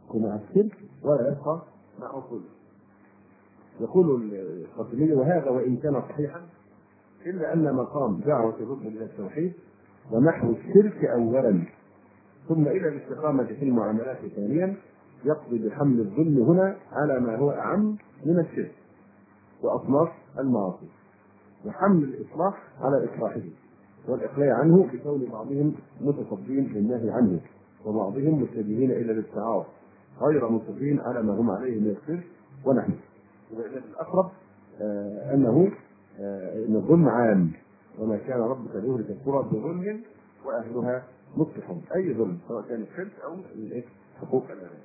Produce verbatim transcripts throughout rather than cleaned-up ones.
الحق مع الشرك ولا يبقى معه كله. يقول القاسمي: وهذا وإن كان صحيحا إلا أن مقام دعوة الرسل إلى التوحيد ومحو الشرك أولا ثم إلى الاستقامة في المعاملات ثانيا يقضي بحمل الظلم هنا على ما هو أعم من الشرك وأصناف المعاصي، وحمل الإصلاح على إصلاحه والإقلاع عنه بكون بعضهم متصدين للنهي عنه وبعضهم متجهين إلى الابتعاض غير مصرين على ما هم عليه من الشرك ونحن. الأقرب آه أنه آه إن الظلم عام، وما كان ربك ليهلك القرى بظلم وأهلها مصلحون، أي ظلم سواء كان الشرك أو حقوق الأنام.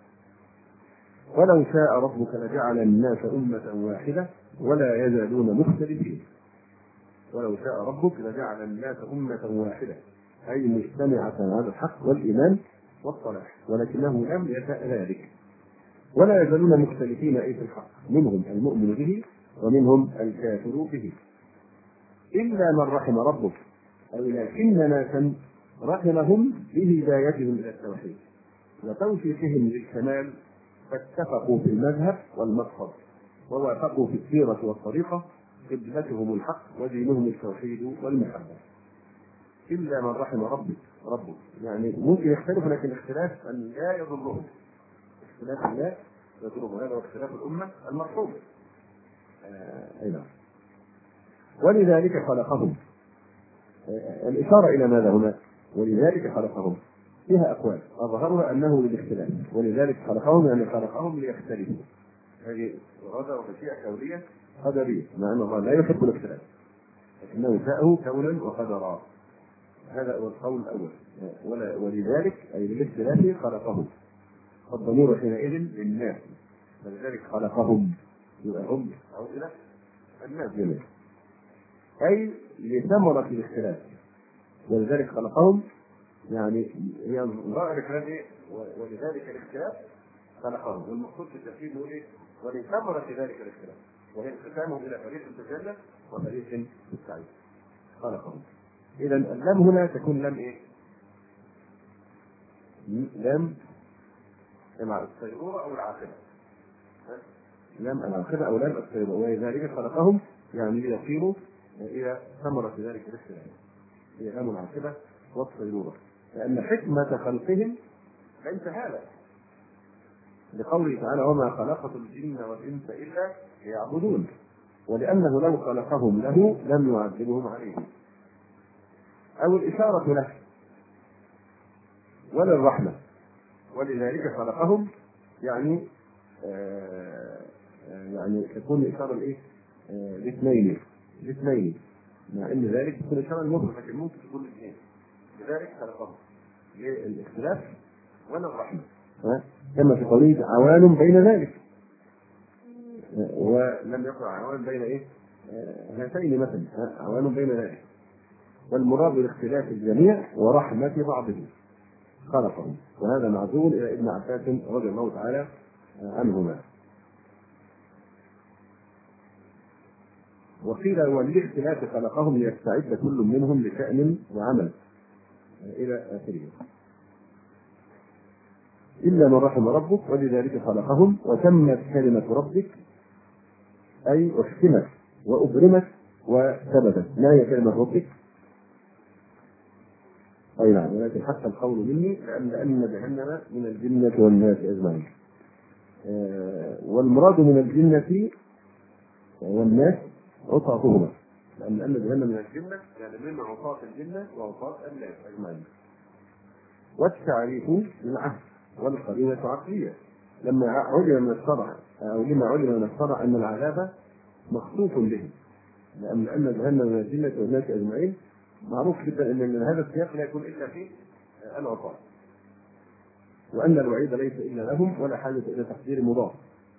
ولو شاء ربك لجعل الناس أمة واحدة ولا يزالون مختلفين. ولو شاء ربك لجعل الناس أمة واحدة أي مجتمعة على الحق والإيمان والصلاح، ولكنه لم يشاء ذلك. ولا يزالون مختلفين أي في الحق، منهم المؤمن به ومنهم الكافر به، إلا من رحم ربك، أو لكن ناسا رحمهم بهدايتهم إلى التوحيد وتوفيقهم للكمال، فاتفقوا في المذهب والمقصد ووافقوا في السيرة والطريقة، قبلتهم الحق ودينهم التوحيد والمحبة. إلا من رحم ربك ربك يعني ممكن يختلف، لكن اختلاف أن لا يضرهم، اختلاف لا يضرهم، هذا هو اختلاف الأمة المرحوم. آه أيضا ولذلك خلقهم. آه الإشارة إلى ماذا هنا؟ ولذلك خلقهم فيها أقوال، أظهرها أنه للاختلاف، ولذلك خلقهم يعني خلقهم ليختلفوا. هذه إرادة ومشيئة كونية قدرية، مع أن الله لا يحب الاختلاف لكنه شاءه كونا وقدرا. هذا هو القول الأول. ولذلك أي للاختلاف خلقهم، فالضمير حينئذ للناس، فلذلك خلقهم يبقى هم أو إلى الناس جميعا، أي لثمرة الاختلاف. ولذلك خلقهم يعني هي ظاهر الكلام ايه؟ ولذلك الاختلاف خلقهم، والمقصود في التفسير هو ايه؟ ولثمرة ذلك الاختلاف، وهي انقسامهم الى فريق في الجنة وفريق في السعير. خلقهم. اذا اللام هنا تكون لام ايه؟ لام الصيرورة او العاقبة. لام العاقبة او لام الصيرورة، ولذلك خلقهم يعني ليصيروا الى ثمرة ذلك الاختلاف، هي لام العاقبة والصيرورة، لأن حكمة خلقهم ليس هذا، لقوله تعالى: وما خلقت الجن والإنس إلا ليعبدون، ولأنه لو خلقهم له لم يعذبهم عليه. أو الإشارة له وللرحمة، ولذلك خلقهم يعني آه يعني تكون إشارة لإيه؟ آه لاثنين لاثنين مع أن ذلك تكون إشارة لمفرد، لكن ممكن تكون الاثنين. لذلك خلقهم للاختلاف ولا الرحمة، كما في قوله عوان بين ذلك، ولم يقع عوان بين ايه؟ هاتين مثلا، عوان بين ذلك، والمراد بالاختلاف الجميع ورحمة بعضهم خلقهم. وهذا معزول الى ابن عباس رضي الله تعالى عنهما. وقيل وللاختلاف خلقهم ليستعد كل منهم لشأن وعمل إلى آخره. إلا من رحم ربك ولذلك خلقهم، وتمت كلمة ربك أي اختمت وأبرمت وثبتت. ما هي كلمة ربك؟ أي نعم، ولكن حتى القول مني لأن لأن جهنم من الجنة والناس أجمعين. آه والمراد من الجنة والناس عصاتهما، لأن أن جهنم من الجنة يعني من عصاة الجنة وعصاة الناس أجمعين. والتعريف بالعهد والقرينة عقلية، لما علم من الشرع أو لما علم من الشرع أن العذاب مخصوص به، لأن أن جهنم من الجنة والناس أجمعين معروف جدا أن من هذا السياق لا يكون إلا في العصاة، وأن الوعيد ليس إلا لهم ولا حاجة إلى تحذير مضاف.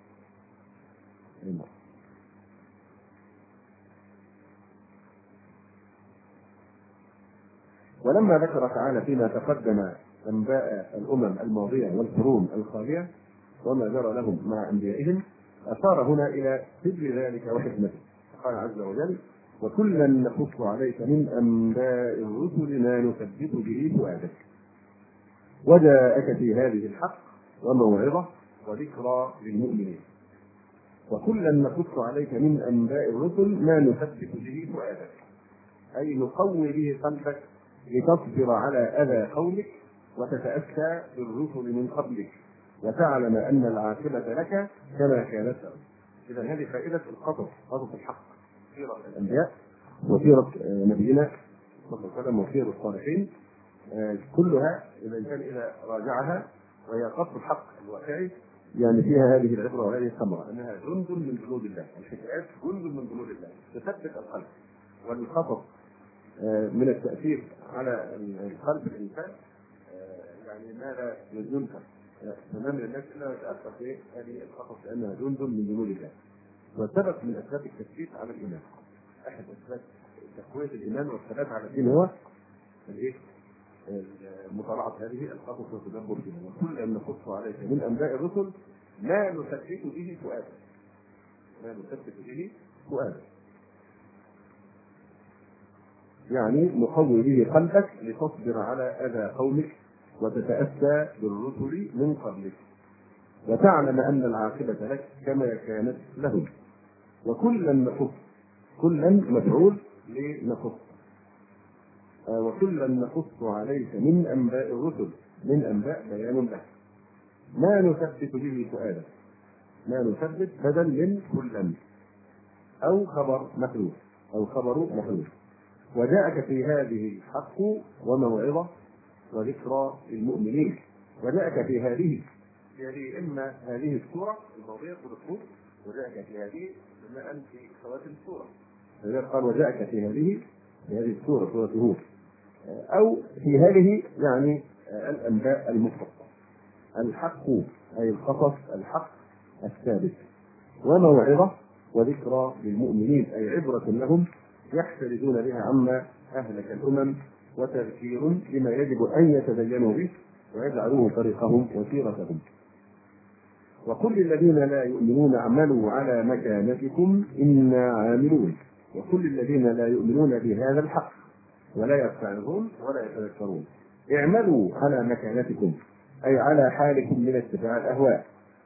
ولما ذكر تعالى فيما تقدم أنباء الأمم الماضية والقرون الخالية وما جرى لهم مع أنبيائهم، أشار هنا إلى سر ذلك وحكمته، قال عز وجل: وكلا نقص عليك من أنباء الرسل ما نثبت به فؤادك، وجاءك في هذه الحق وموعظة وذكرى للمؤمنين. وكلا نقص عليك من أنباء الرسل ما نثبت به فؤادك، أي نقوي به قلبك لتصبر على أذى قولك وتتأسى بالرسل من قبلك وتعلم أن العاقبة لك كما كانت لهم. إذا هذه فائدة القصص، قصص الحق، سيرة الأنبياء وسيرة نبينا صلى الله عليه وسلم وسيرة الصالحين، كلها إذا الإنسان إذا راجعها وهي قصص الحق الواقعي يعني فيها هذه العبرة وهذه الثمرة أنها جند من جنود الله. الحكايات جند من جنود الله تثبت القلب، والقصص من التأثير على قلب الإنسان يعني ما لا ينكر تمام الناس إلا يتأثر في هذه القصص لأنها جند من جنود الله، وسبب من أسباب التثبيت على الإيمان. أحد أسباب تقوية الإيمان والثبات على الدين هو الإيه؟ مطالعة هذه القصص والتدبر فيها. وكل أن نقص عليك من أنباء الرسل ما نثبت به فؤادك، ما نثبت به فؤادك يعني نقوي به قلبك لتصبر على أذى قومك وتتأسى بالرسل من قبلك وتعلم أن العاقبة لك كما كانت لهم. وكلا نقص، كلا مفعول لنقص، وكلا نقص عليك من أنباء الرسل، من أنباء بيان له ما نثبت به فؤادك، ما نثبت بدل من كلا أو خبر محذوف أو خبر محذوف. وجاءك في هذه الحق وموعظة وذكرى للمؤمنين. وجاءك في هذه في هذه إما هذه السورة الماضية والرسول، وجاءك في هذه بما أن في خواتم السورة، فلذلك قال وجاءك في هذه في هذه السورة سورة هود، أو في هذه يعني الأنباء المفصلة. الحق أي القصص الحق الثابت، وموعظة وذكرى للمؤمنين أي عبرة لهم يحترزون بها عما أهلك الأمم، وتذكير بما يجب أن يتدينوا به ويجعلوه طريقهم وسيرتهم. وكل الذين لا يؤمنون اعملوا على مكانتكم إنا عاملون. وكل الذين لا يؤمنون بهذا الحق ولا يتعظون ولا يتذكرون اعملوا على مكانتكم أي على حالكم من اتباع الأهواء.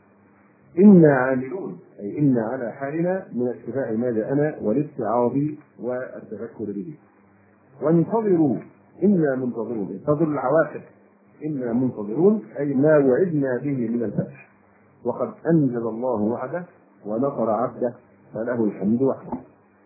إنا عاملون أي إنا على حالنا من اتباع ما جاءنا والاتعاظ والتفكر به. وانتظروا إنا منتظرون، انتظروا العواقب، إنا منتظرون أي ما وعدنا به من الفتح. وقد أنزل الله وعده ونصر عبده فله الحمد وحده.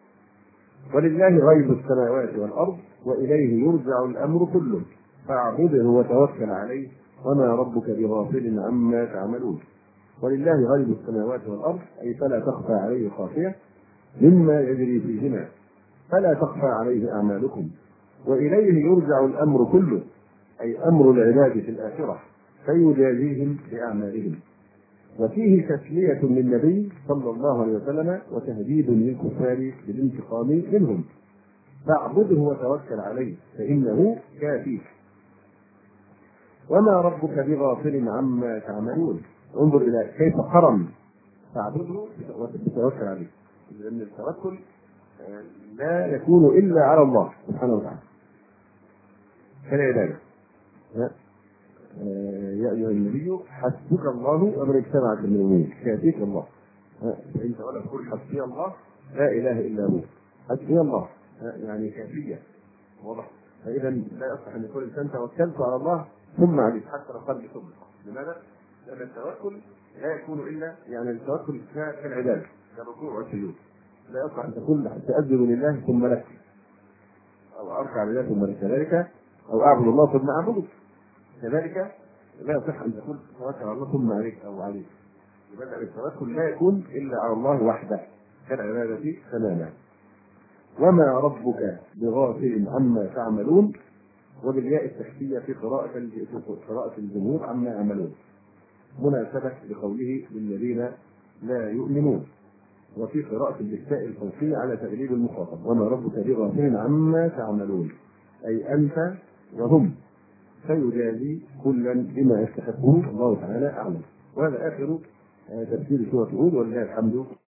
ولله غيب السماوات والأرض وإليه يرجع الأمر كله فاعبده وتوكل عليه وما ربك بغافل عما تعملون. ولله غيب السماوات والأرض أي فلا تخفى عليه خافية مما يجري فيهما، فلا تخفى عليه أعمالكم. وإليه يرجع الأمر كله أي أمر العباد في الآخرة فيجازيهم بأعمالهم. وفيه تسلية للنبي صلى الله عليه وسلم وتهديد للكفار بالانتقام منهم. فاعبده وتوكل عليه فإنه كافيك. وما ربك بغافل عما تعملون. انظر إلى كيف قرن فاعبده وتوكل عليه، لأن التوكل لا يكون إلا على الله سبحانه وتعالى كالعبادة. يا أيها النبي حسبك الله ومن اتبعك من المؤمنين، كافيك الله. فأنت ولا تقول حسبي الله لا إله إلا هو، حسبي الله يعني كافية، واضح. فإذا لا يصح أن يقول الإنسان توكلت على الله ثم عليك حتى لو قلبي ثم. لماذا؟ لأن التوكل لا يكون إلا يعني التوكل كالعبادة كالركوع والسجود. لا يصح أن تقول تأذن لله ثم لك، أو أركع لله ثم لك، كذلك أو أعبد الله ثم أعبده، كذلك لا يصح أن تقول توكل على الله ثم عليك أو عليك. يبقى التوكل لا يكون إلا على الله وحده كالعبادة تماما. وما ربك بغافل عما تعملون، وبالياء التحتية في قراءة في قراءة الجمهور عما يعملون مناسبة لقوله للذين لا يؤمنون، وفي قراءة بالتاء الفوقية على تغليب المخاطب. وما ربك بغافل عما تعملون أي أنت وهم، فيجازي كلا بما يستحقه الله تعالى أعلم. وهذا آخر تفسير سورة هود ولله الحمد.